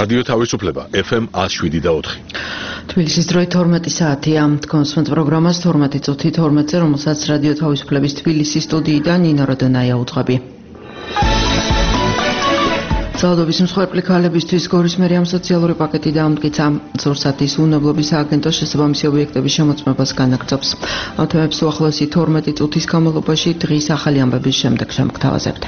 რადიო თავისუფლება FM 107.4. თბილისის დროით 12 საათია. კონსვენტ პროგრამას 12 წუთი 12-ზე, რომელსაც რადიო თავისუფლების თბილისის სტუდიიდან ნინო როდონაია უძღვები. ძალადობის მსხვერპლი ქალებისთვის გორის მერიამ სოციალური პაკეტი დაამტკიცა. ზურსათის უნებლობის სააგენტოს შესაბამისი ობიექტების შემოწმებას განაგრძობს. ამ თემებს უახლოესი 12 წუთის განმავლობაში დღის ახალი ამბების შემდეგ შემოგთავაზებთ.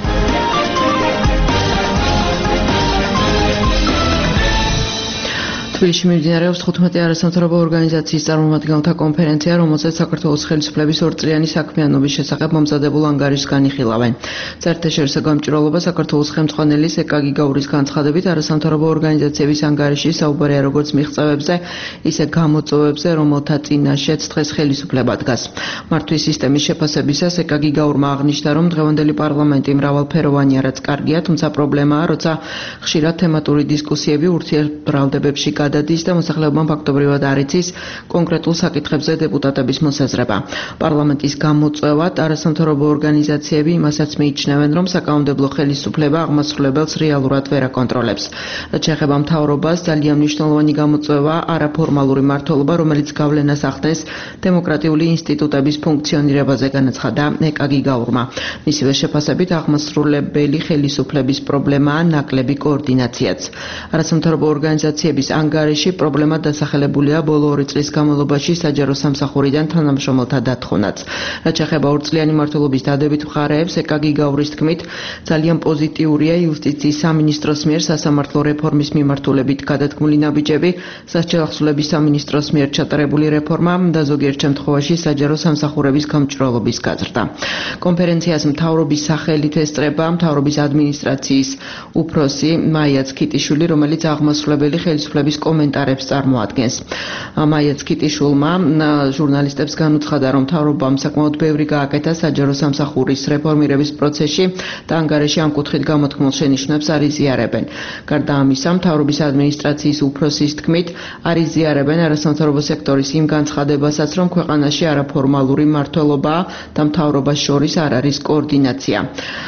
თბილისში მიმდინარეობს 15 არასამთავრობო ორგანიზაციის წარმომადგენელთა კონფერენცია, რომელზეც საქართველოს ხელისუფლების ორწლიანი საქმიანობის შესახებ მომზადებულ ანგარიშს განიხილავენ. საერთაშორისო გამჭვირვალობა საქართველოს ხელმძღვანელის ეკაგი გაურის განცხადებით არასამთავრობო ორგანიზაციების ანგარიში საუბარია როგორც მიღწევებზე, ისე გამოწვევებზე, რომელთა წინაშეც დღეს ხელისუფლება დგას. მართვის სისტემის შეფასებისას ეკაგი გაურმა აღნიშნა, რომ დღევანდელი პარლამენტი მრავალფეროვანია, რაც კარგია, თუმცა პრობლემაა, როცა ხშირად თემატური დისკუსიები ურთიერთბრალდებებში გადადის და მოსახლეობამ ფაქტობრივად არ იცის კონკრეტულ საკითხებზე დეპუტატების მოსაზრება. პარლამენტის გამოწვევად არასამთავრობო ორგანიზაციები იმასაც მიიჩნევენ, რომ საკანონმდებლო ხელისუფლება აღმასრულებელს რეალურად ვერ აკონტროლებს. რაც შეეხება მთავრობას, ძალიან მნიშვნელოვანი გამოწვევა არაფორმალური მმართველობა, რომელიც გავლენას ახდენს დემოკრატიული ინსტიტუტების ფუნქციონირებაზე, განაცხადა ეკაგი გაურმა. მისივე შეფასებით აღმასრულებელი ხელისუფლების პრობლემაა ნაკლები კოორდინაციაც. არასამთავრობო ორგანიზაციების ანგარიში პრობლემა დასახელებულია ბოლო 2 წლის განმავლობაში საჯარო სამსახურიდან თანამშრომელთა დათხოვნაც. რაც შეეხება ორწლიანი მმართველობის დადებით მხარეებს, ეკაგი გაურის თქმით, ძალიან პოზიტიურია იუსტიციის სამინისტროს მიერ სასამართლო რეფორმის მიმართულებით გადადგმული ნაბიჯები, სასჯელახსნელების სამინისტროს მიერ ჩატარებული რეფორმა და ზოგიერთ შემთხვევაში საჯარო სამსახურების გამჭვირვალობის გაზრდა. კონფერენციას მთავრობის სახელით ესწრება მთავრობის ადმინისტრაციის უფროსი მაია ცქიტიშვილი, რომელიც აღმასრულებელი ხელისუფლების კომენტარებს წარმოადგენს. მაია ცქიტიშვილმა ჟურნალისტებს განუცხადა, რომ მთავრობამ საკმაოდ ბევრი გააკეთა საჯარო სამსახურის რეფორმირების პროცესში და ანგარიში ამ კუთხით გამოთქმულ შენიშვნებს არ იზიარებენ. გარდა ამისა, მთავრობის ადმინისტრაციის უფროსის თქმით, არ იზიარებენ არასამთავრობო სექტორის იმ განცხადებასაც, რომ ქვეყანაში არაფორმალური მმართველობაა და მთავრობას შორის არ არის კოორდინაცია.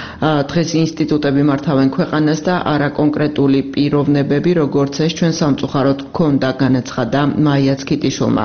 დღეს ინსტიტუტები მართავენ ქვეყანას და არა კონკრეტული პიროვნებები, როგორც ეს ჩვენ სამწუხაროდ გქონდა, განაცხადა მაია ცქიტიშვილმა.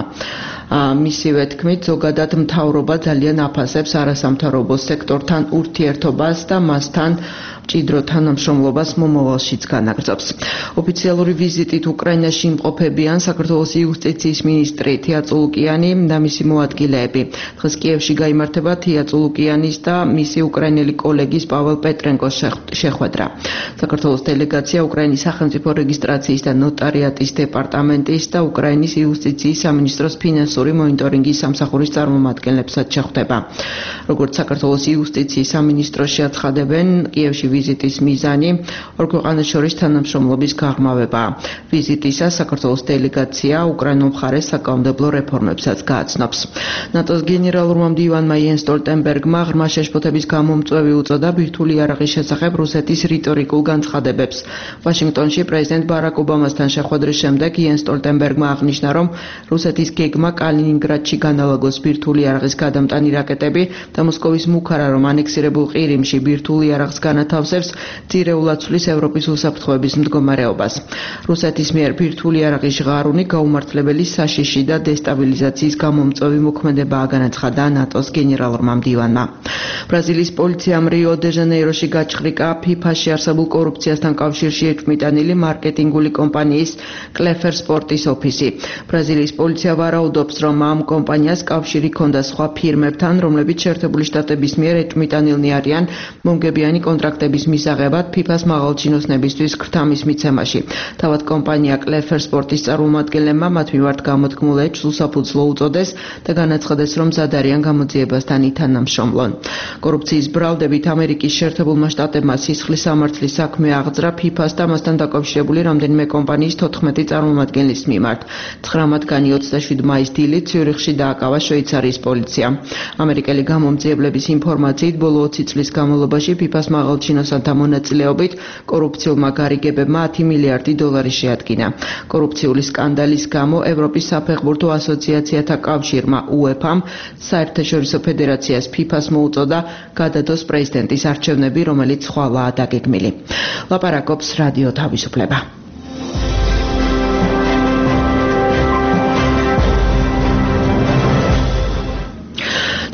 მისივე თქმით, ზოგადად მთავრობა ძალიან აფასებს არასამთავრობო სექტორთან ურთიერთობას და მასთან მჭიდრო თანამშრომლობას მომავალშიც განაგრძობს. ოფიციალური ვიზიტით უკრაინაში იმყოფებიან საქართველოს იუსტიციის მინისტრი თია წულუკიანი და მისი მოადგილეები. დღეს კიევში გაიმართება თია წულუკიანის და მისი უკრაინელი კოლეგის პაվել პეტრენკოს შეხვედრა. საქართველოს დელეგაცია უკრაინის სახელმწიფო რეგისტრაციის და ნოტარიატის დეპარტამენტის და უკრაინის იუსტიციის სამინისტროს ფინანსური მონიტორინგის სამსახურის წარმომადგენლებსაც შეხვდება. როგორც საქართველოს იუსტიციის სამინისტროში აცხადებენ, კიევში ვიზიტის მიზანი ორ ქვეყანას შორის თანამშრომლობის გაღრმავებაა. ვიზიტისას საქართველოს დელეგაცია უკრაინულ მხარეს საკანონმდებლო რეფორმებსაც გააცნობს. ნატოს გენერალურმა მდივანმა იენს სტოლტენბერგმა ღრმა შეშფოთების გამომწვევი უწოდა ბირთვული იარაღის შესახებ რუსეთის რიტორიკულ განცხადებებს. ვაშინგტონში პრეზიდენტ ბარაკ ობამასთან შეხვედრის შემდეგ იენს სტოლტენბერგმა აღნიშნა, რომ რუსეთის გეგმა კალინინგრადში განალაგოს ბირთვული იარაღის გადამტანი რაკეტები და მოსკოვის მუქარა, რომ ანექსირებულ ყირიმში ბირთვული იარაღს განათავსებს, ძირეულად ცვლის ევროპის უსაფრთხოების მდგომარეობას. რუსეთის მიერ ბირთვული იარაღის ჟღარუნი გაუმართლებელი საშიში და დესტაბილიზაციის გამომწვევი მოქმედებაა, განაცხადა ნატოს გენერალურმა მდივანმა. ბრაზილიის პოლიციამ რიო დე ჟანეიროში გაჩხრიკა ფიფაში არსებულ კორუფციასთან კავშირში ეჭვმიტანილი მარკეტინგული კომპანიის კლეფერ სპორტის ოფისი. ბრაზილიის პოლიცია ვარაუდობს, რომ ამ კომპანიას კავშირი ჰქონდა სხვა ფირმებთან, რომლებიც შეერთებული შტატების მიერ ეჭვმიტანილნი არიან მომგებიანი კონტრაქტების მისაღებად ფიფას მაღალჩინოსნებისთვის ქრთამის მიცემაში. თავად კომპანია კლეფერ სპორტის წარმომადგენლებმა მათ მიმართ გამოთქმულ ეჭვს უსაფუძვლო უწოდეს და განაცხადეს, რომ მზად არიან გამოძიებასთან ითანამშრომლონ. კორუფციის ბრალდებით ამერიკის შეერთებულმა შტატებმა სისხლის სამართლის საქმე აღძრა ფიფას და მასთან დაკავშირებული რამდენიმე კომპანიის 14 წარმომადგენლის მიმართ. 9 მათგანი 27 მაის დილით ციურიხში დააკავა შვეიცარიის პოლიციამ. ამერიკელი გამომძიებლების ინფორმაციით ბოლო 20 წლის განმავლობაში ფიფას მაღალჩინოსანთა მონაწილეობით კორუფციულმა გარიგებებმა 10 მილიარდი დოლარი შეადგინა. კორუფციული სკანდალის გამო ევროპის საფეხბურთო ასოციაციათა კავშირმა UEFA-მ საერთაშორისო ფედერაციას FIFA-ს მოუწოდა გადადოს პრეზიდენტის არჩევნები, რომელიც ხვალაა დაგეგმილი. ლაპარაკობს რადიო თავისუფლება.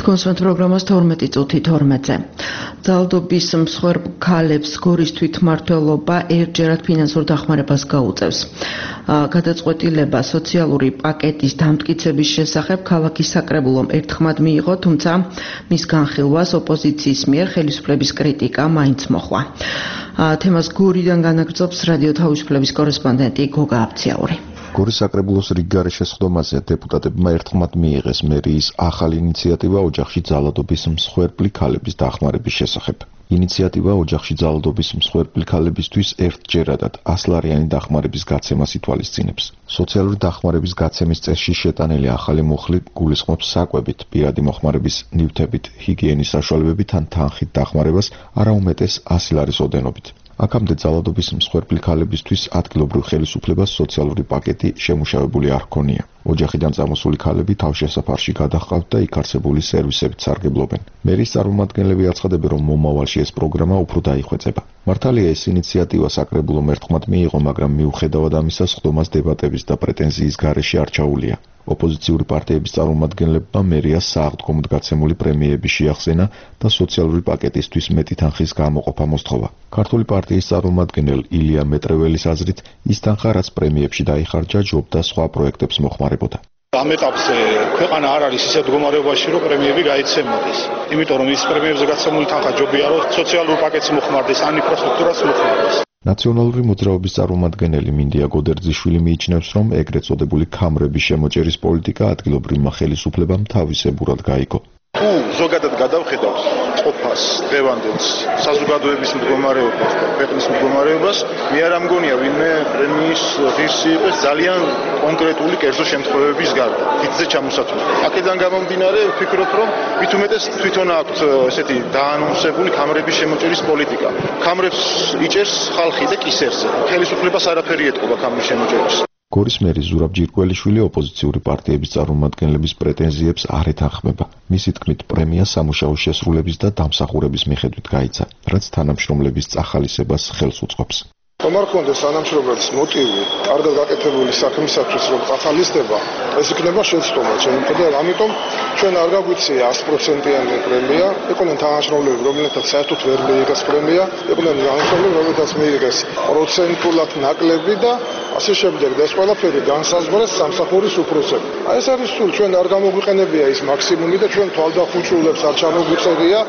Თქვენს პროგრამას 12 წუთი 12-ზე. ძალადობის მსხვერპ ქალებს გორის თვითმმართველობა ერთჯერად ფინანსურ დახმარებას გაუწევს. გადაწყვეტილება სოციალური პაკეტის დამტკიცების შესახებ ქალაქის საკრებულომ ერთხმად მიიღო, თუმცა მის განხილვას ოპოზიციის მიერ ხელისუფლების კრიტიკა მაინც მოჰყვა. თემას გორიდან განაგრძობს რადიო თავისუფლების კორესპონდენტი გოგა აბციაური. გორის საკრებულოს რიგგარეშე სხდომაზე დეპუტატებმა ერთხმად მიიღეს მერიის ახალი ინიციატივა ოჯახში ძალადობის მსხვერპლი ქალების დახმარების შესახებ. ინიციატივა ოჯახში ძალადობის მსხვერპლი ქალებისთვის ერთჯერადად 100 ლარიანი დახმარების გაცემას ითვალისწინებს. სოციალური დახმარების გაცემის წესში შეტანილი ახალი მუხლი გულისხმობს საკვებით, პირადი მოხმარების ნივთებით, ჰიგიენის საშუალებებით ან თანხით დახმარებას არაუმეტეს 100 ლარის ოდენობით. აქამდე ძალადობის მსხვერპლი ქალებისთვის ადგილობრივ ხელისუფლებას სოციალური პაკეტი შემუშავებული არ ჰქონია. ოჯახიდან წამოსული ქალები თავშესაფარში გადაჰყავთ და იქ არსებული სერვისებით სარგებლობენ. მერის წარმომადგენლები აცხადებენ, რომ მომავალში ეს პროგრამა უფრო დაიხვეწება. მართალია ეს ინიციატივა საკრებულომ ერთხმად მიიღო, მაგრამ მიუხედავად ამისა სხდომას დებატების და პრეტენზიის გარეშე არ ჩაუვლია. ოპოზიციური პარტიების წარმომადგენლებმა მერიას სააღდგომოდ გაცემული პრემიები შეახსენა და სოციალური პაკეტისთვის მეტი თანხის გამოყოფა მოსთხოვა. ქართული პარტიის წარმომადგენელ ილია მეტრეველის აზრით, ის თანხა, რაც პრემიებში დაიხარჯა, ჯობდა სხვა პროექტებს მოხმარებოდა. ამ ეტაპზე ქვეყანა არ არის ისეთ მდგომარეობაში, რომ პრემიები გაიცემოდეს. იმიტომ რომ ის პრემიებზე გაცემული თანხა ჯობია, რომ სოციალურ პაკეტს მოხმარდეს, ან ინფრასტრუქტურას მოხმარდეს. ნაციონალური მოძრაობის წარმომადგენელი მინდია გოდერძიშვილი მიიჩნევს, რომ ეგრეთ წოდებული ქამრების შემოჭერის პოლიტიკა ადგილობრივმა ხელისუფლებამ თავისებურად გაიგო. თუ ზოგადად გადავხედავთ ყოფას, დღევანდელს, საზოგადოების მდგომარეობას და ქვეყნის მდგომარეობას, მე არ ამგონია ვინმე პრემიის ღირსი იყოს ძალიან კონკრეტული კერძო შემთხვევების გარდა. დიდზე ჩამოსათვლელი. აქედან გამომდინარე, ვფიქრობ, რომ მით უმეტეს თვითონ აქვთ ესეთი დაანონსებული ქამრების შემოჭერის პოლიტიკა. ქამრებს იჭერს ხალხი და კისერზე. ხელისუფლებას არაფერი ეტყობა ქამრის შემოჭერას. გორის მერი ზურაბ ჯირკველიშვილი ოპოზიციური პარტიების წარმომადგენლების პრეტენზიებს არ ეთანხმება. მისი თქმით, პრემია სამუშაო შესრულების და დამსახურების მიხედვით გაიცა, რაც თანამშრომლების წახალისებას ხელს უწყობს. რომ არ ქონდეს თანამშრომლებს მოტივი, კარგად გაკეთებული საქმისათვის, რომ წახალისდება, ეს იქნება შეცდომა ჩემი მხრიდან, ამიტომ ჩვენ არ გაგვიცია 100%-იანი პრემია, იყვნენ თანამშრომლები, რომელთაც საერთოდ ვერ მიიღეს პრემია, იყვნენ თანამშრომლები, რომელთაც მიიღეს პროცენტულად ნაკლები და ასე შემდეგ და ეს ყველაფერი განსაზღვრეს სამსახურის უფროსები. ეს არის სულ ჩვენ არ გამოგვიყენებია ის მაქსიმუმი და ჩვენ თვალდახუშულებს არ ჩამოგვიწერია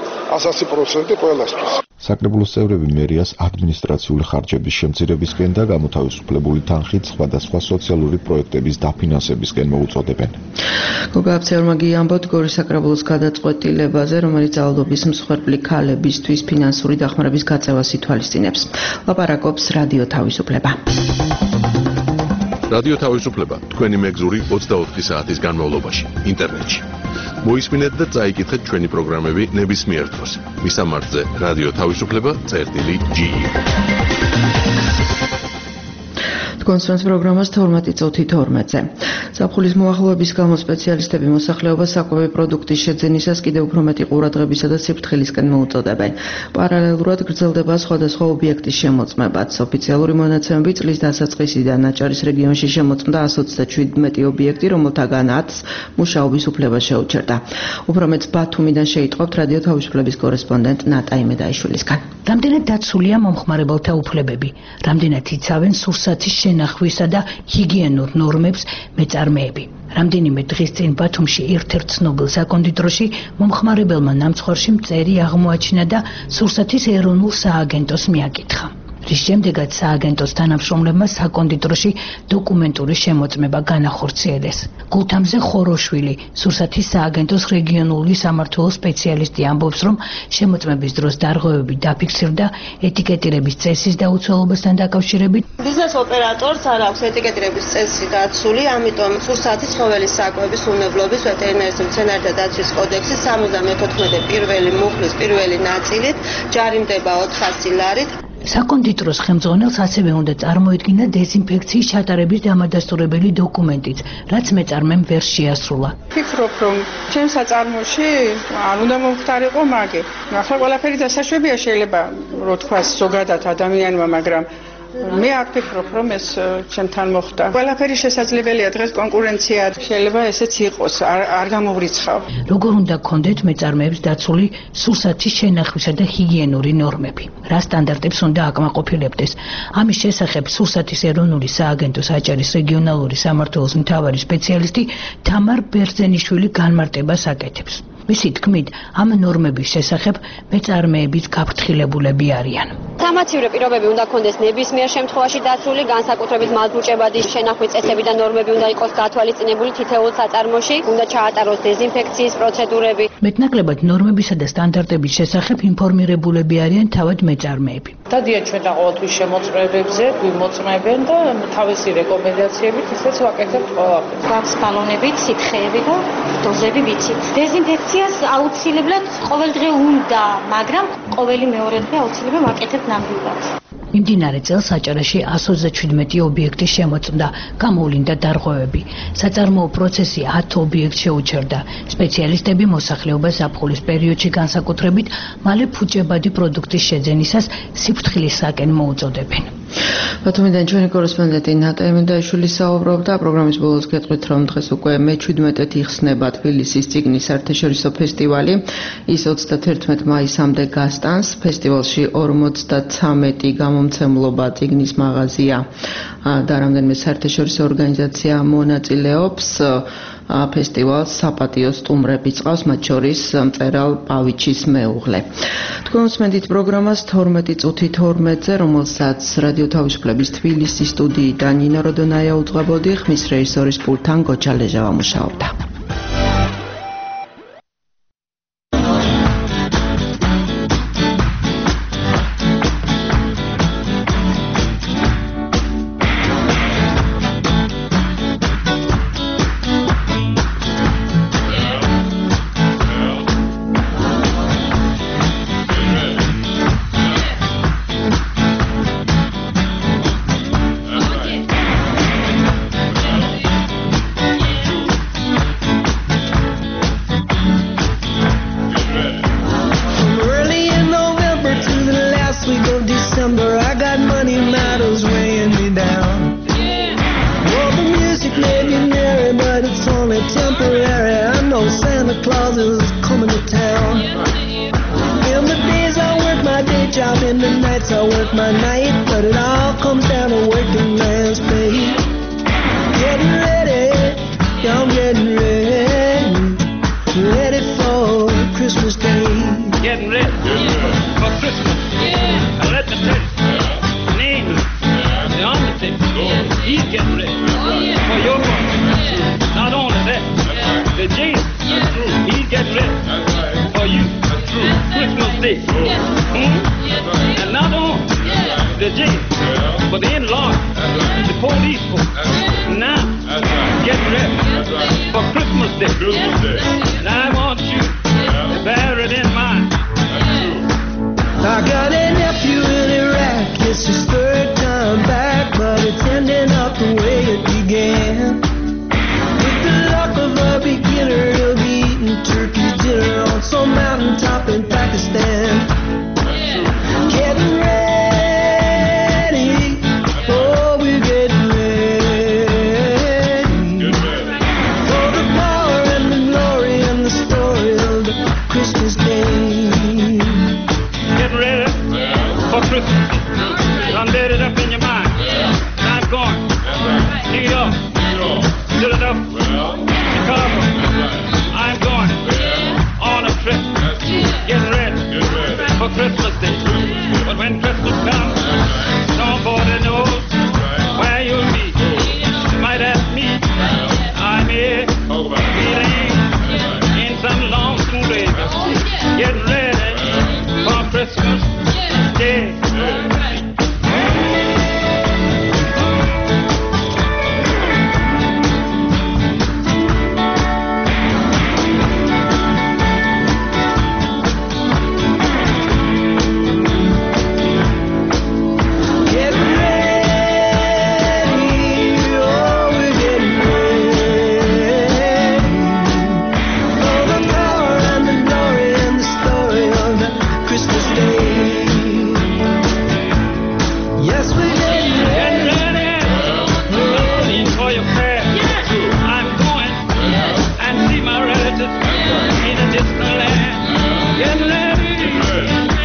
100% ყველასთვის. საკრებულოს წევრები მერიას ადმინისტრაციული ხარჯების შემცირებისკენ და გამოთავისუფლებული თანხით სხვადასხვა სოციალური პროექტების დაფინანსებისკენ მოუწოდებენ. გოგა აბციაურმა გიამბოთ გორის საკრებულოს გადაწყვეტილებაზე, რომელიც ძალადობის მსხვერპლი ქალებისთვის ფინანსური დახმარების გაწევას ითვალისწინებს. ლაპარაკობს რადიო თავისუფლება. რადიო თავისუფლება თქვენი მეგზური 24 საათის განმავლობაში ინტერნეტში. მოისმინეთ და წაიკითხეთ ჩვენი პროგრამები ნებისმიერ დროს. მისამართზე რადიო თავისუფლება.ge. თქვენს პროგრამას 12 წუთი 12-ზე. ზაფხულის მოახლოების გამო სპეციალისტები მოსახლეობას საკვები პროდუქტის შეძენისას კიდევ უფრო მეტი ყურადღებისა და სიფრთხილისკენ მოუწოდებენ. პარალელურად გრძელდება სხვადასხვა ობიექტის შემოწმებაც. ოფიციალური მონაცემებით წლის დასაწყისიდან აჭარის რეგიონში შემოწმდა 127 ობიექტი, რომელთაგან 10-ს მუშაობის უფლება შეუჩერდა. უფრო მეც ბათუმიდან შეიტყობთ რადიო თავისუფლების კორესპონდენტ ნატა იმედაიშვილისგან. რამდენად დაცულია მომხმარებელთა უფლებები, რამდენად იცავენ სურსათის შენახვისა და ჰიგიენურ ნორმებს მეწარმეები. რამდენიმე დღის წინ ბათუმში ერთ-ერთ ცნობილ საკონდიტროში მომხმარებელმა ნამცხვარში მწერი აღმოაჩინა და სურსათის ეროვნულ სააგენტოს მიაკითხა. რის შემდეგაც სააგენტოს თანამშრომლებმა საკონდიტროში დოკუმენტური შემოწმება განახორციელეს. გულთამზე ხოროშვილი, სურსათის სააგენტოს რეგიონული სამმართველოს სპეციალისტი ამბობს, რომ შემოწმების დროს დარღვევები დაფიქსირდა ეტიკეტირების წესის დაუცველობასთან დაკავშირებით. ბიზნეს ოპერატორს არ აქვს ეტიკეტირების წესი დაცული, ამიტომ სურსათის ცხოველის საკვების უნებლობის ვეტერინარის მცენარეთა დაცვის კოდექსის 74 პირველი მუხლის პირველი ნაწილით ჯარიმდება 400 ლარით. საკონდიტროს ხელმძღვანელს ასევე უნდა წარმოედგინა დეზინფექციის ჩატარების დამადასტურებელი დოკუმენტიც, რაც მეწარმემ ვერ შეასრულა. ვფიქრობ, რომ ჩემს საწარმოში არ უნდა მომხდარიყო მაგე. ახლა ყველაფერი დასაშვებია შეიძლება, რო თქვა ზოგადად ადამიანმა, მაგრამ მე არ ფიქრობ, რომ ეს ჩემთან მოხდა. ყველაფერი შესაძლებელია, დღეს კონკურენცია შეიძლება ესეც იყოს, არ გამოვრიცხავ. როგორ უნდა გქონდეთ მეწარმეებს დაცული სურსათის შენახვისა და ჰიგიენური ნორმები? რა სტანდარტებს უნდა აკმაყოფილებდეს? ამის შესახებ სურსათის ეროვნული სააგენტოს აჭარის რეგიონალური სამმართველოს მთავარი სპეციალისტი თამარ ბერძენიშვილი განმარტებას აკეთებს. მისი თქმით, ამ ნორმების შესახებ მეწარმეებიც გაფრთხილებულები არიან. სამაცივრო პირობები უნდა ქონდეს ნებისმიერ შემთხვევაში დაცული, განსაკუთრებით მალბუჭებადის შენახვის წესები და ნორმები უნდა იყოს გათვალისწინებული თითოეულ საწარმოში, უნდა ჩაატაროს დეზინფექციის პროცედურები. მეტნაკლებად ნორმებისა და სტანდარტების შესახებ ინფორმირებულები არიან თავად მეწარმეები. დადიან ჩვენ და ყოველთვის შემოწმებებზე, გვიმოწმებენ და თავისი რეკომენდაციებით ისეც ვაკეთებთ ყველაფერს. გვაქვს ბალონები, სითხეები და დოზები ვიცით. დეზინფექციას აუცილებლად ყოველდღე უნდა, მაგრამ ყოველი მეორე დღე აუცილებლად ვაკეთებთ ნამდვილად. მიმდინარე წელს აჭარაში 127 ობიექტი შემოწმდა, გამოვლინდა დარღვევები. საწარმოო პროცესი 10 ობიექტს შეუჩერდა. სპეციალისტები მოსახლეობას ზაფხულის პერიოდში განსაკუთრებით მალე ფუჭებადი პროდუქტის შეძენისას სიფრთხილისაკენ მოუწოდებენ. ბათუმიდან ჩვენი კორესპონდენტი ნატა ემენდაიშვილი საუბრობდა. პროგრამის ბოლოს გეტყვით, რომ დღეს უკვე მე-17-ით იხსნება თბილისის წიგნის საერთაშორისო ფესტივალი. ის 31 მაისამდე გასტანს. ფესტივალში 53 გამომცემლობა წიგნის მაღაზია და რამდენიმე საერთაშორისო ორგანიზაცია მონაწილეობს. ფესტივალს საპატიო სტუმრები წავს, მათ შორის მწერალ პავიჩის მეუღლე. თქვენ უსმენთ პროგრამას 12 წუთი 12-ზე, რომელსაც რადიო თავისუფლების თბილისის სტუდიიდან ნინო როდონაია უძღვებოდი, ხმის რეჟისორის პულტთან გოჩა ლეჟავა მუშაობდა.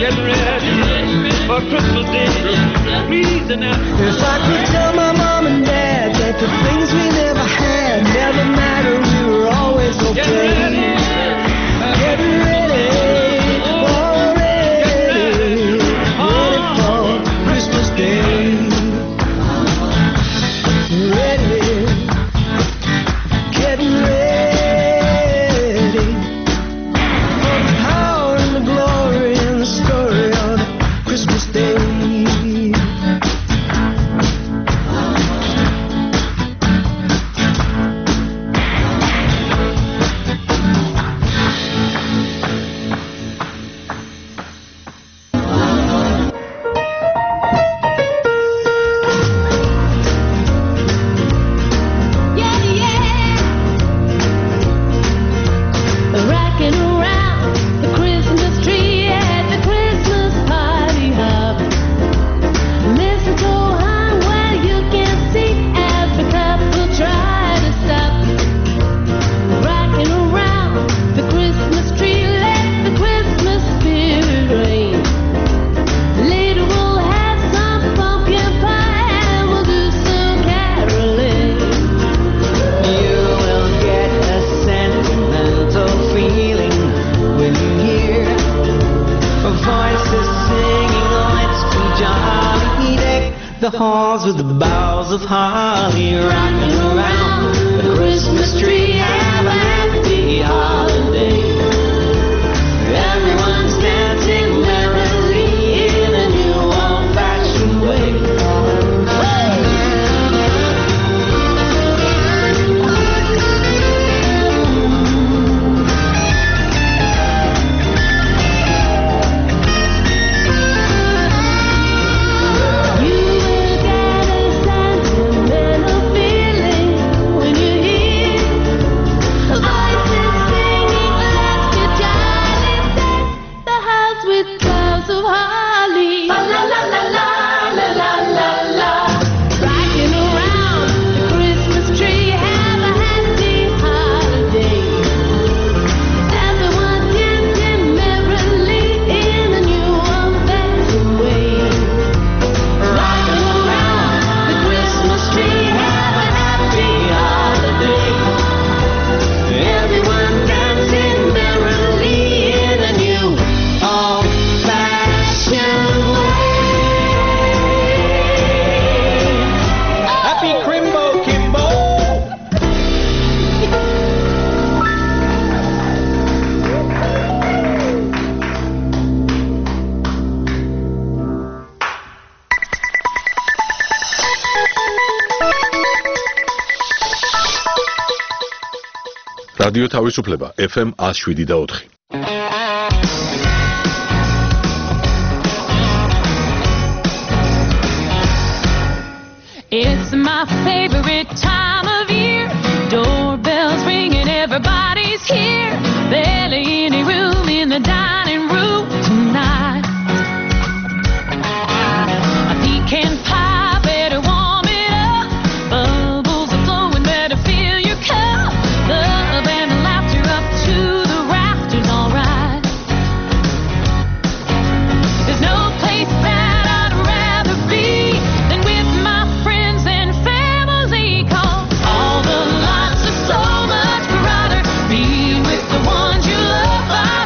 Get ready for Christmas Day. Please enough. If I could tell my mom and dad that the things we never had never mattered, we were always okay. Get ready. Get ready. Already. Ready for Christmas Day. Ready. Getting ready. The halls with the boughs of holly, rocking around the Christmas tree. Have a happy holiday. Everyone's dancing merrily in a new old-fashioned way. რადიო თავისუფლება FM 107.4. It's my favorite time of year. Doorbells ringing, everybody's here. Barely any room in the dining room tonight. A pecan pie, better warm it up. Bubbles are flowing, better fill your cup. Love and laughter up to the rafters, alright. There's no place that I'd rather be than with my friends and family. 'Cause all the lights are so much brighter. Being with the ones you love.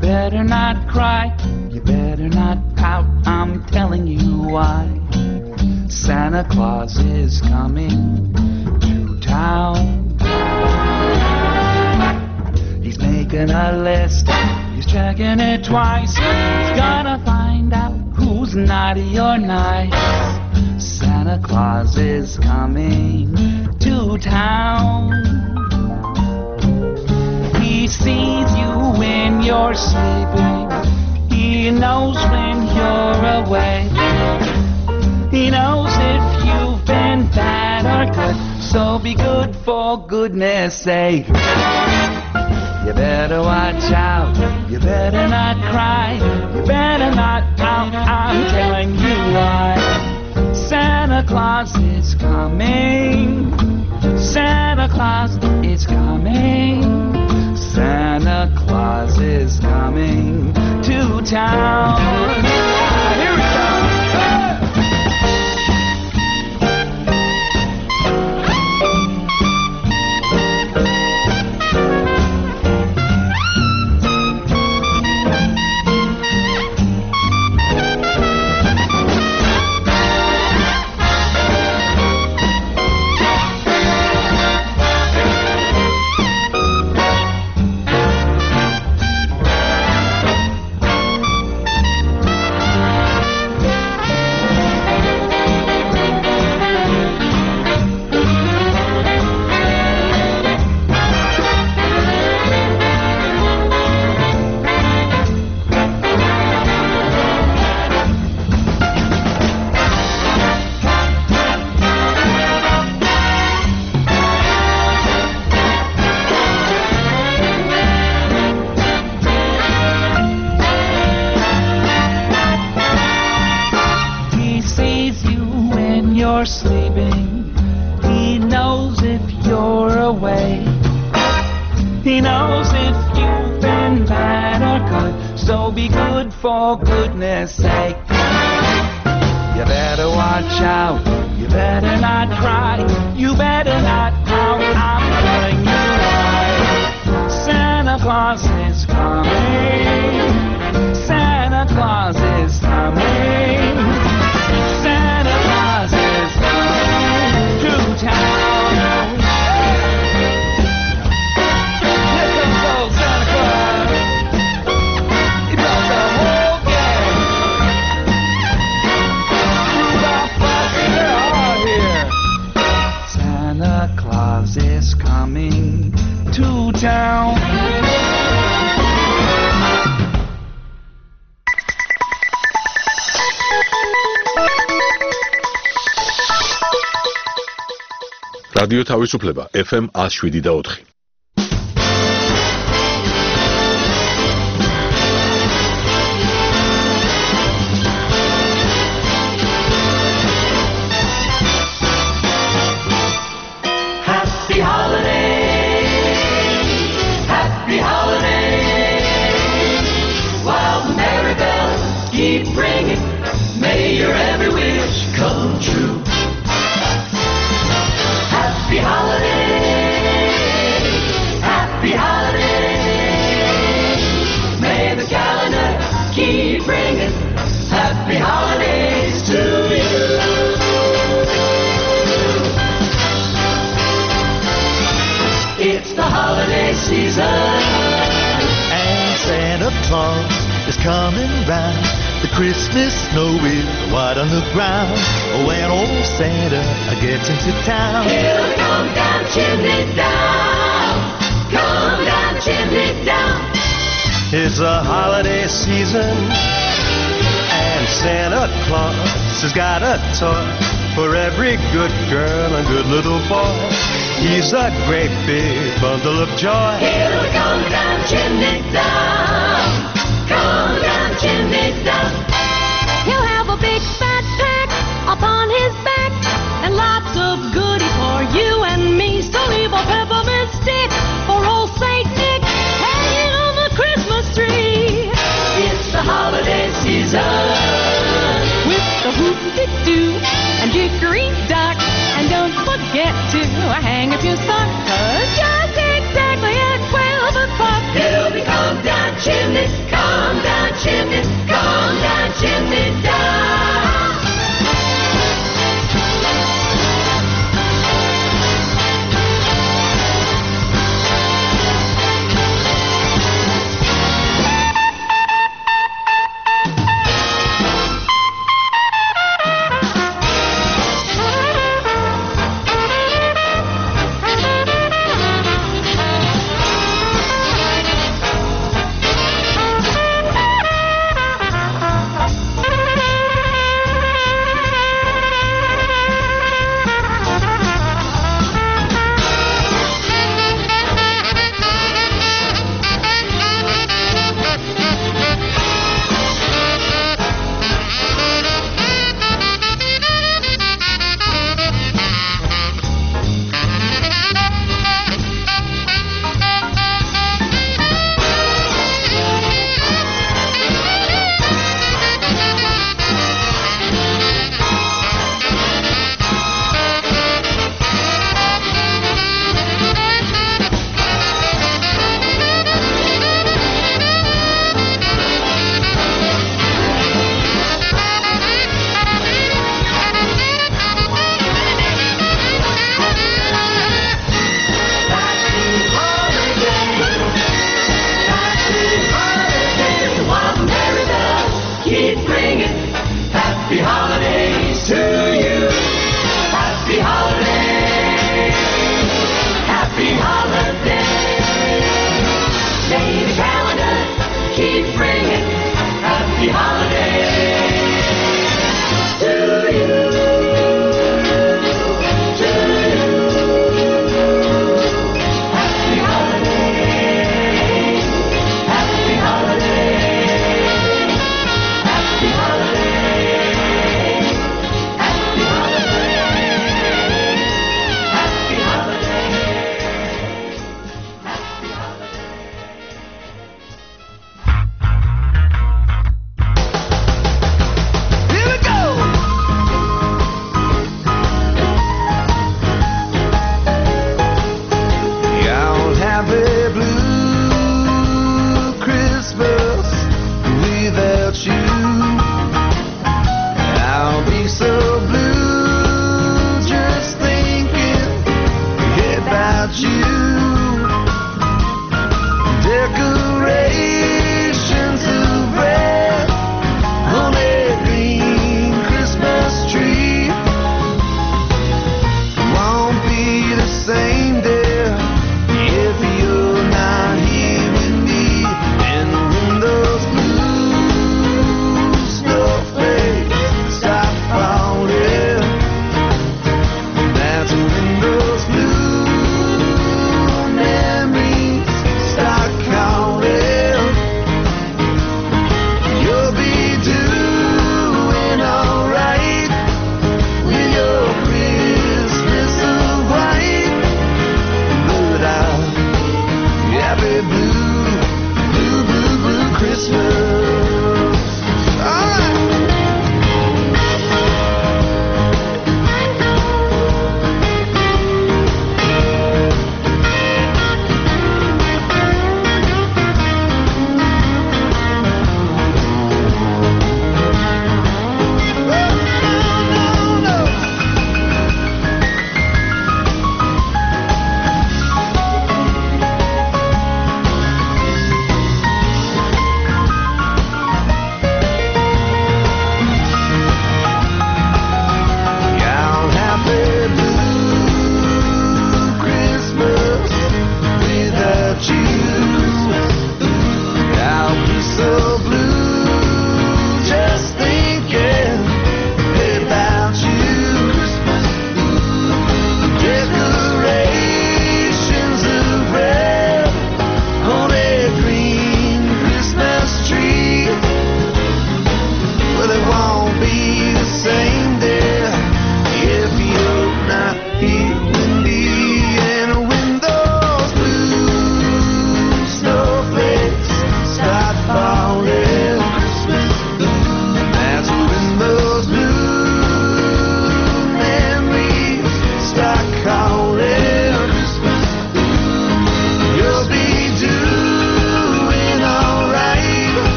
better not cry, you better not pout, I'm telling you why. Santa Claus is coming to town. He's making a list, he's checking it twice. He's gonna find out who's naughty or nice. Santa Claus is coming to town. He sees you when you're sleeping. He knows when you're awake. He knows if you've been bad or good. So be good for goodness sake. You better watch out. You better not cry. You better not pout. I'm telling you why. Santa Claus is coming. Santa Claus is coming. Santa Claus is coming to town. Here we go. Sleeping. He knows if you're awake. He knows if you've been bad or good. So be good for goodness sake. You better watch out. You better not cry. You better not pout. I'm telling you why. Santa Claus is coming. Santa Claus is coming. Santa Claus is to town. Here comes old Santa Claus. He brought the whole gang. Rudolph, Fozzie, they're all here. Santa Claus is coming to town. რადიო თავისუფლება FM 107.4. Happy holidays, happy holidays. While the merry bells keep ringing, may your every wish come true. Happy holidays, happy holidays. May the calendar keep ringing. Happy holidays to you. It's the holiday season, and Santa Claus is coming round. The Christmas snow is white on the ground. When old Santa gets into town, he'll come down chimney down. Come down chimney down. It's a holiday season, and Santa Claus has got a toy for every good girl and good little boy. He's a great big bundle of joy. He'll come down chimney down. Come down chimney down. He'll have a big fat pack upon his back and lots of goodies for you and me. So leave a peppermint stick for old Saint Nick hanging on the Christmas tree. It's the holiday season with the hoop-de-doo and dickory-dock. And don't forget to hang up your sock, 'cause just exactly at 12 o'clock he'll be come down chimney.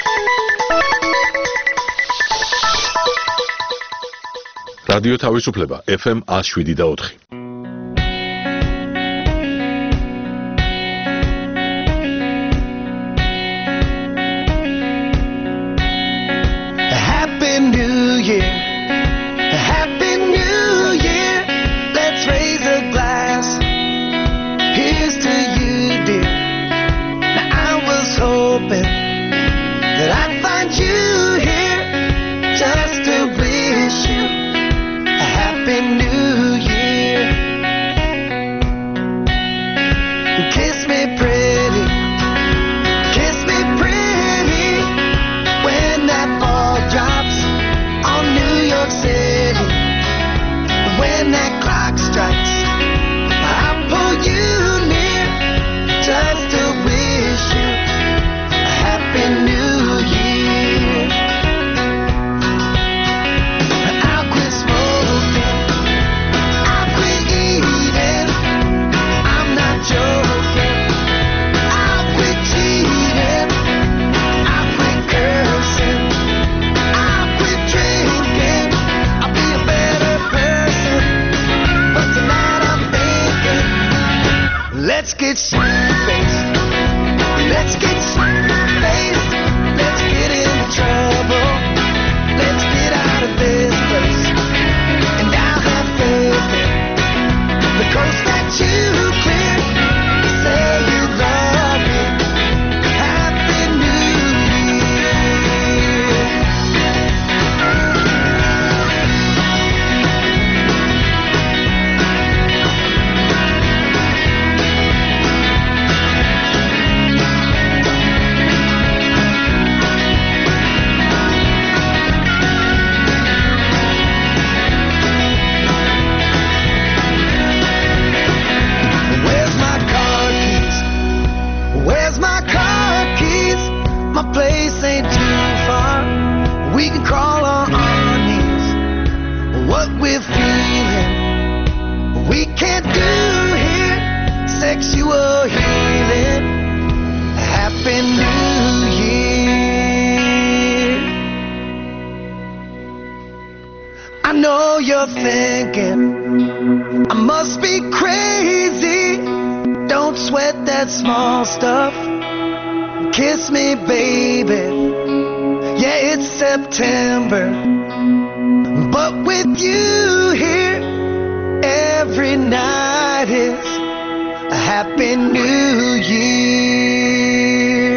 რადიო თავისუფლება FM 107.4. Happy New Year, Happy New Year. Let's raise a glass. Here's to you, dear. Now I was hoping that I'd find you here just to wish you a Happy New Year. Kiss me pretty, kiss me pretty when that ball drops on New York City. When that clock strikes, I'll pull you near just to wish you a Happy New Year. I'll quit smoking, I'll quit eating, I'm not joking. I'll quit cheating, I'll quit cursing, I'll quit drinking, I'll be a better person. But tonight I'm thinking, let's get shit-faced, let's get shit-faced, let's get into trouble, let's get out of this place. And I'll have faith in the coast that you clear. Say you love me. Happy New Year. Where's my car keys? Where's my car keys? My place ain't too far. We can crawl on our knees. What we're feeling, we can't do here. Sexual healing. Happy New Year. I know you're thinking I must be crazy. Don't sweat that small stuff. Kiss me, baby. Yeah, it's September, but with you here, every night is a Happy New Year.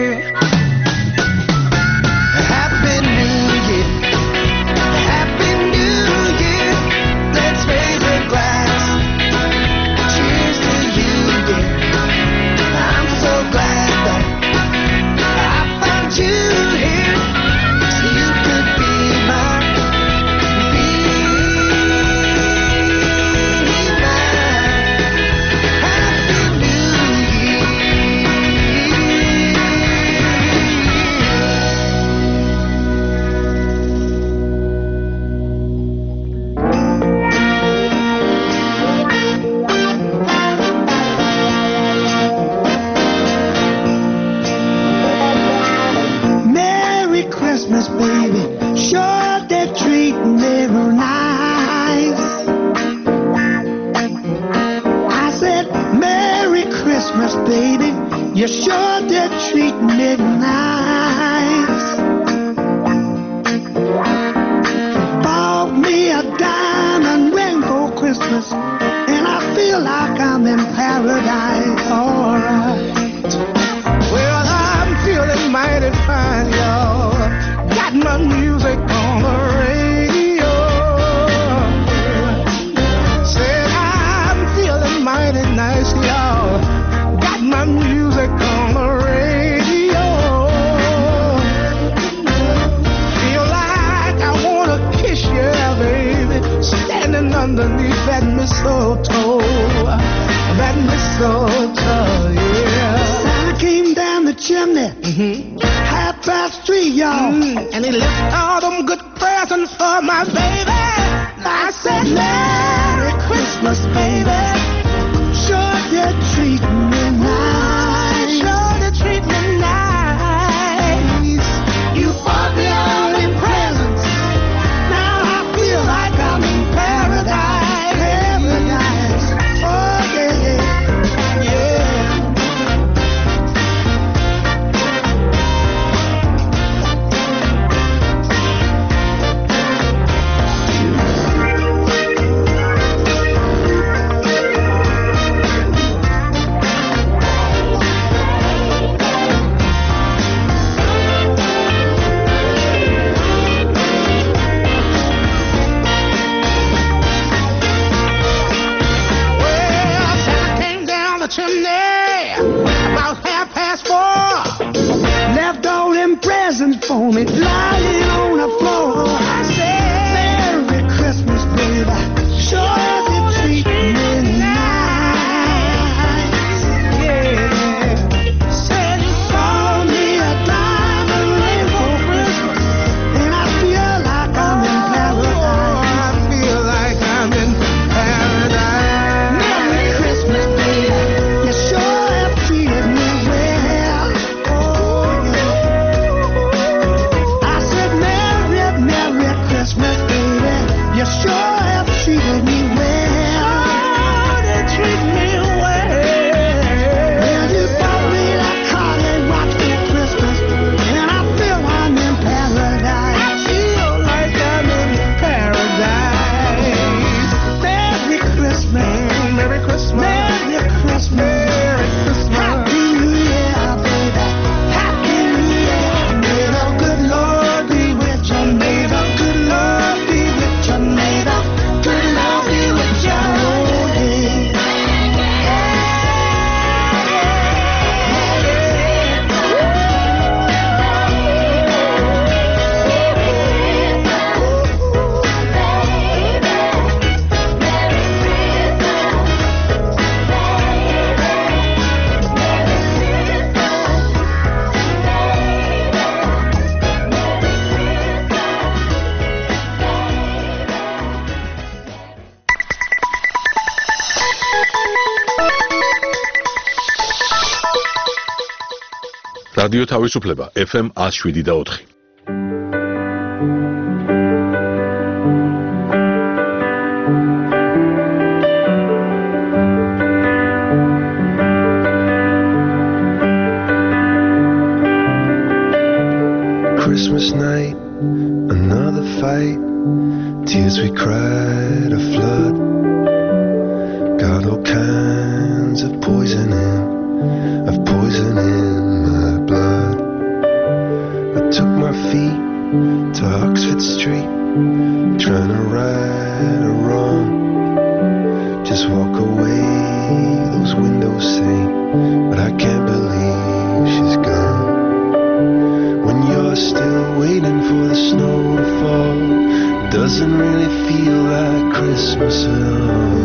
Happy New Year. Happy New Year. Let's raise a glass. Cheers to you, dear. I'm so glad that I found you here, so you could be mine. Be mine. Happy New Year. Merry Christmas, baby. Sure they're treating me real nice. I said, Merry Christmas, baby. You sure they're treating me nice. Bought me a diamond ring for Christmas, and I feel like I'm in paradise. Alright. Well, I'm feeling mighty fine, y'all. Got my music on the radio. Said I'm feeling mighty nice, y'all. Got my music on the radio. Feel like I wanna kiss you, baby, standing underneath that mistletoe. That mistletoe, yeah. Santa came down the chimney, 3:30, y'all. And he left all them good presents for my baby. I said, Merry Christmas, baby. Sure you treat me nice. Sure you treat me nice. You for me, lying on the floor. I said, Merry Christmas, baby. Sure as you treat me nice. Yeah. Said you bought me a diamond ring for Christmas, and I feel like I'm in paradise. I feel like I'm in paradise. Merry Christmas, baby. You sure have treated me well. Oh, yeah. I said, Merry Christmas, baby. You sure have treated me well. Sure, they treat me well. Well, you bought me that car and watch for Christmas, and I feel I'm in paradise. I feel like I'm in paradise. Merry Christmas. Merry Christmas. Merry Christmas. Merry Christmas. Happy New Year, baby. Happy New Year. May the good Lord be with you. May the good Lord be with you. May the good Lord be with you. რადიო თავისუფლება FM 107.4. Christmas night, another fight, tears we cried a flood, got all kinds of poison in my blood. I took my feet to Oxford Street, trying to right a wrong. Just walk away, those windows say, but I can't believe she's gone. When you're still waiting for the snow to fall, it doesn't really feel like Christmas at all.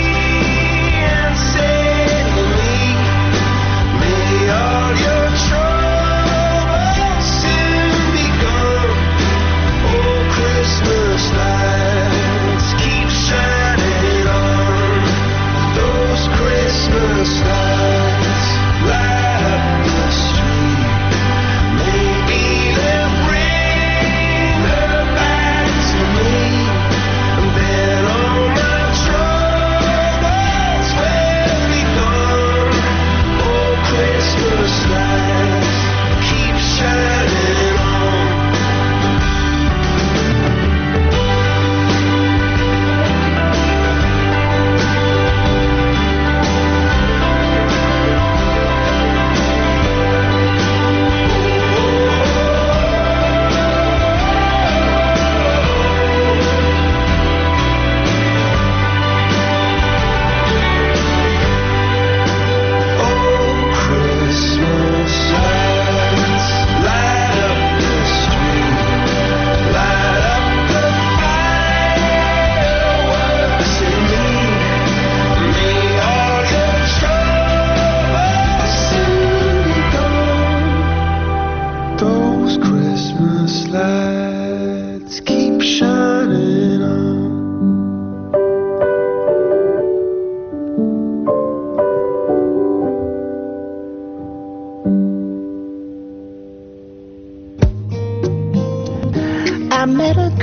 Try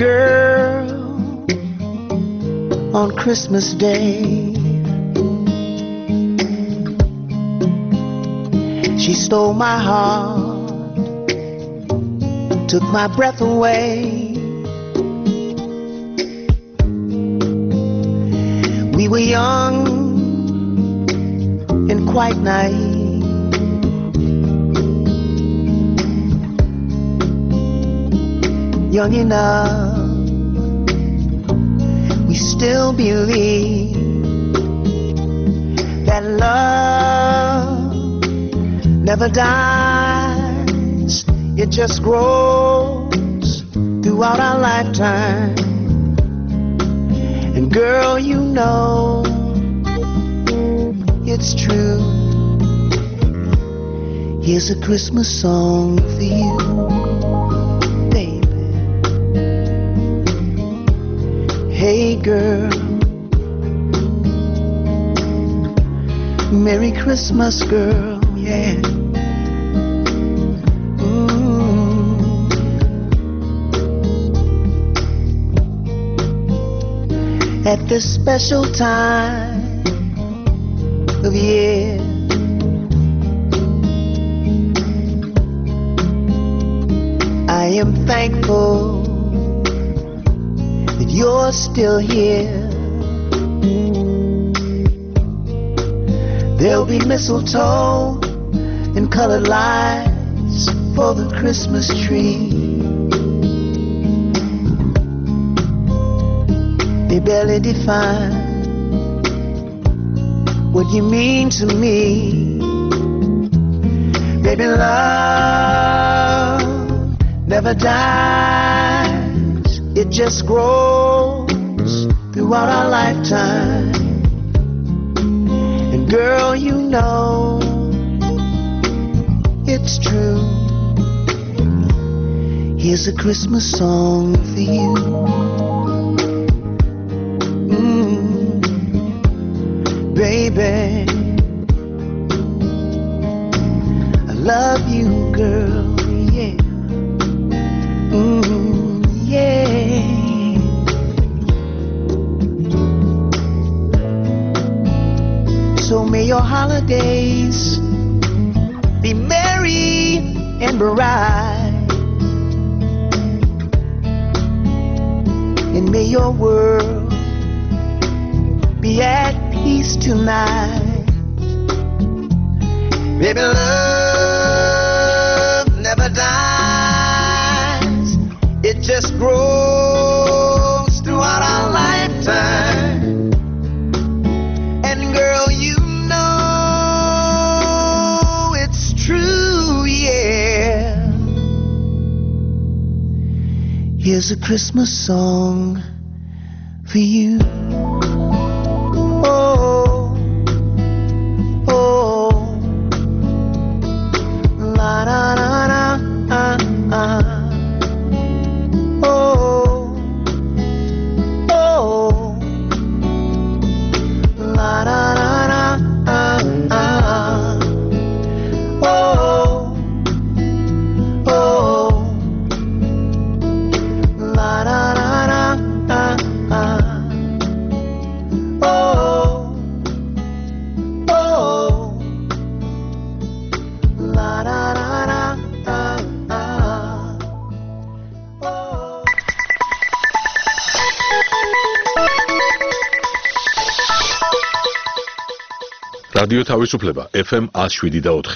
girl on Christmas Day. She stole my heart, took my breath away. We were young and quite naive. Young enough, we still believe that love never dies. It just grows throughout our lifetime. And girl, you know it's true. Here's a Christmas song for you, baby. Hey girl, Merry Christmas, girl, yeah. At this special time of year, I am thankful that you're still here. There'll be mistletoe and colored lights for the Christmas tree. They barely define what you mean to me. Baby, love never dies. It just grows throughout our lifetime. And girl, you know it's true. Here's a Christmas song for you. Baby, I love you, girl, yeah. Yeah. So may your holidays be merry and bright, and may your world be at peace tonight. Baby, love never dies. It just grows throughout our lifetime. And girl, you know it's true, yeah. Here's a Christmas song for you. რადიო თავისუფლება FM 107.4.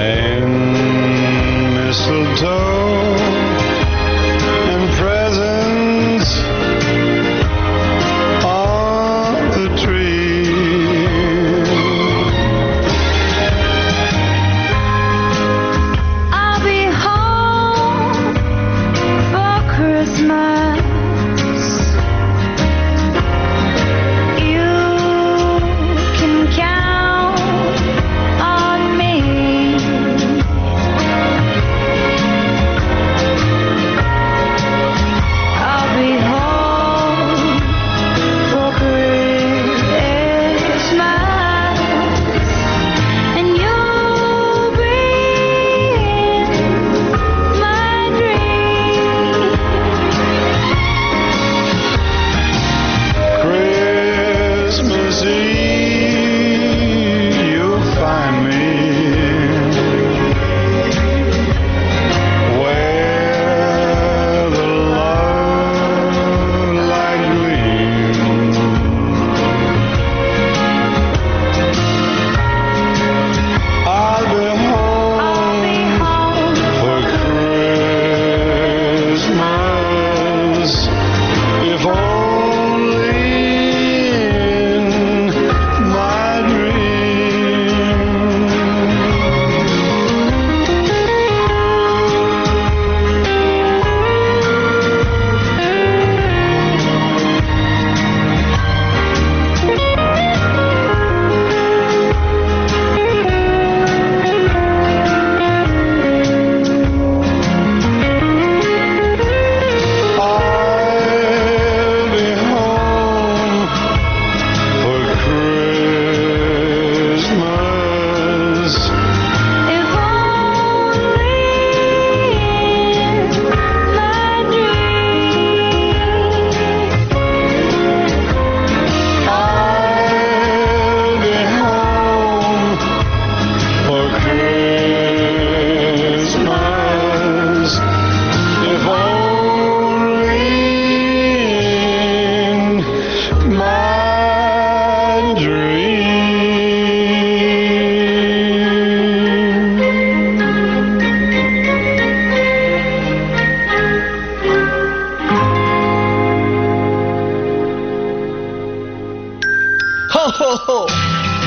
mistletoe and presents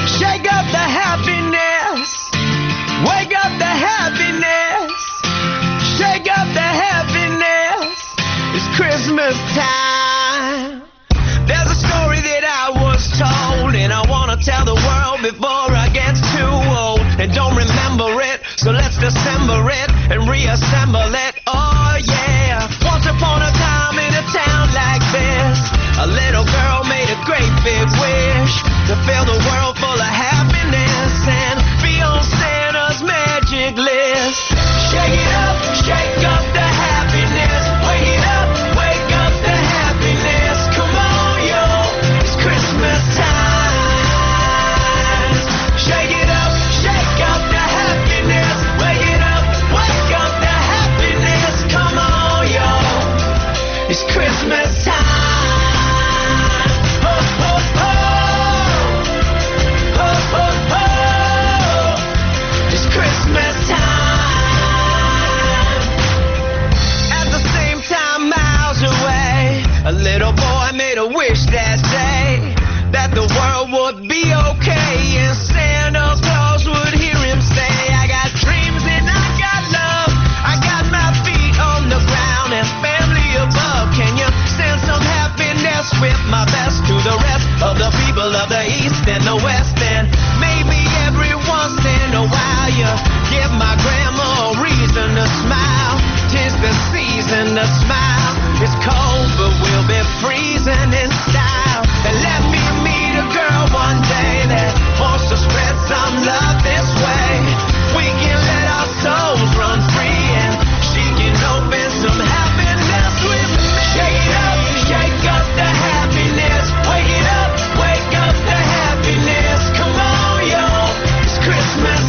Shake up the happiness. Wake up the happiness. Shake up the happiness. It's Christmas time. There's a story that I was told, and I wanna tell the world before I get too old and don't remember it. So let's dissemble it and reassemble it. Oh yeah. Once upon a time in a town like this, a little girl made a great big wish to fill the world full of happiness and be on Santa's magic list. Shake it up, shake up the happiness. Wake it up, wake up the happiness. Come on, yo, it's Christmas time. Shake it up, shake up the happiness. Wake it up, wake up the happiness. Come on, yo, it's Christmas time. Christmas time. At the same time, miles away, a little boy made a wish that day that the world would be okay and Santa Claus would hear him say, I got dreams and I got love, I got my feet on the ground and family above. Can you send some happiness with my best to the rest of the people of the East and the West? And maybe every once in a while you give my grandma a reason to smile. 'Tis the season to smile. It's cold, but we'll be freezing in style. And let me meet a girl one day that wants to spread some love this way. We can let our souls run free and she can open some happiness with me. Shake it up, shake up the happiness. Wake it up, wake up the happiness. Come on, yo, it's Christmas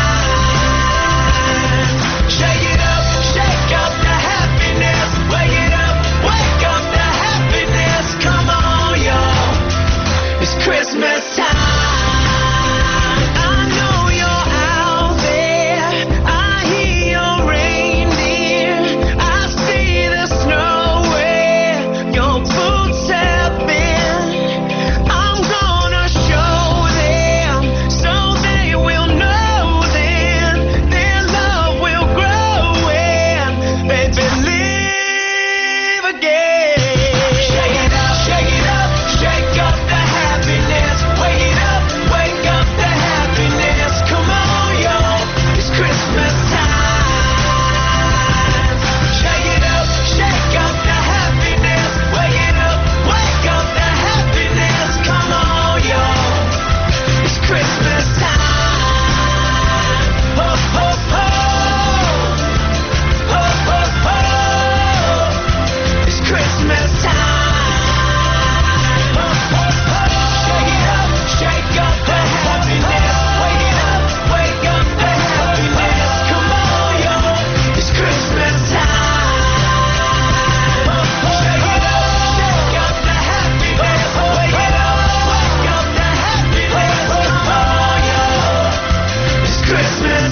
time. Shake it up, shake up the happiness. Wake it up, wake up the happiness. Come on, yo, it's Christmas time. I know you're out there. I hear your reindeer. I see the snow where your boots have been. I'm gonna show them so they will know then their love will grow and they believe again. Shake it up, shake it up, shake up the happiness. Wake it up, wake up the happiness. Come on, yo, it's Christmas time. Shake it up, shake up the happiness. Wake it up, wake up the happiness. Come on, yo, it's Christmas time. Ho, ho, ho. Ho, ho, ho. It's Christmas time. Ho, ho, ho. Shake it up, shake up the happiness. Wake it up, wake up the happiness. Come on, yo, it's Christmas time. Ho, ho, shake it up, shake up the happiness. Wake it up, wake up the happiness. Come on, yo, it's Christmas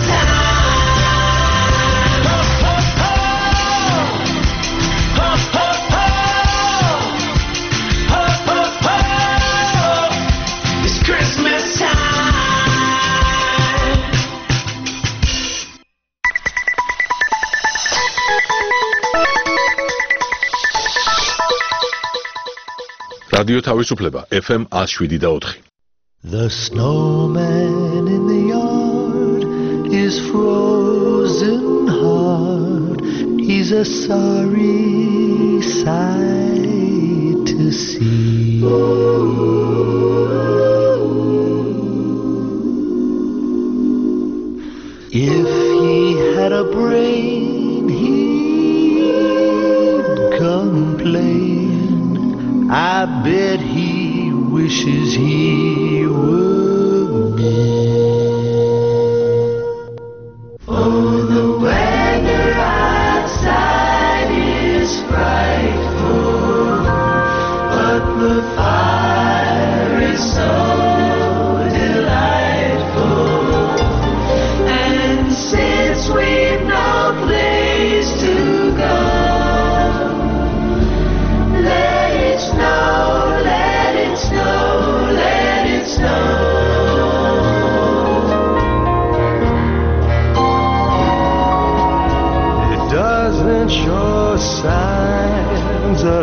time. Ho, ho, ho. Ho, ho, ho. Ho, ho, ho. It's Christmas time. რადიო თავისუფლება FM 107.4. The snowman in the yard is frozen hard. He's a sorry sight to see. If he had a brain, he'd complain. I bet he wishes he were me. Oh, the weather outside is frightful, but the fire is so delightful. And since we've no place to go, let it snow, let it snow, let it snow.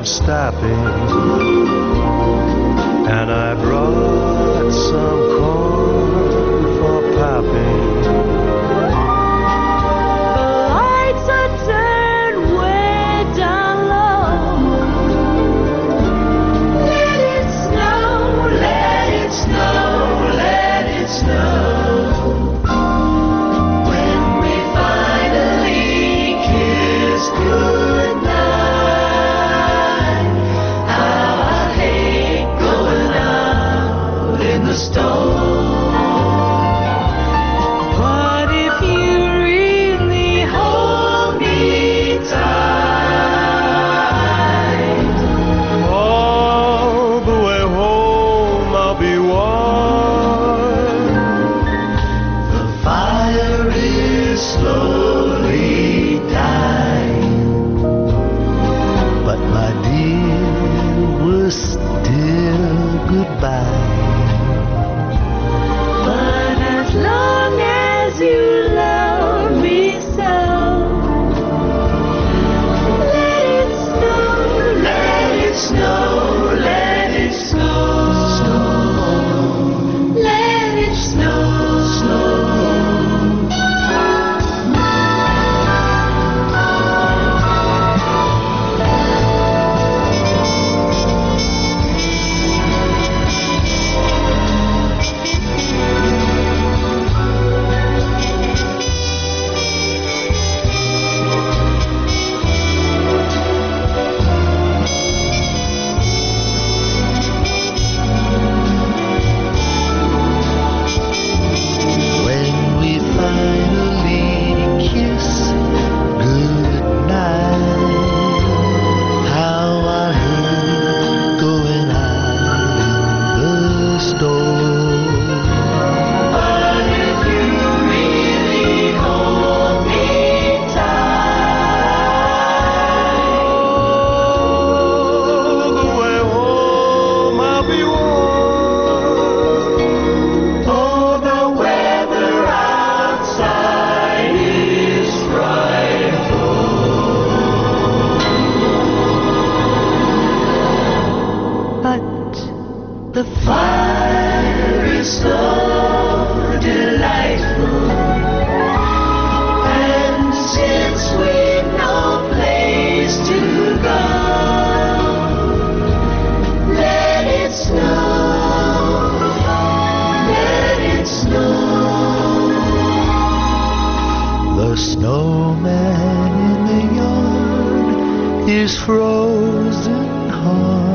of stopping, and I brought some corn for popping. The lights are turned way down low. Let it snow, let it snow, let it snow. When we finally kiss goodnight, how I hate going out in the storm. But if you really hold me tight, All the way home I'll be warm. the fire is slowly dying. But my dear, we're still goodbye. But as long as you love me so, let it snow, let it snow, let it snow, let it snow, When we finally kiss goodnight, how I hate going out in the storm. But if you really hold me tight, All the way home I'll be warm. oh, the weather outside is frightful. But the fire is so delightful, and since we've no place to go, let it snow, let it snow. The snowman in the yard is frozen hard.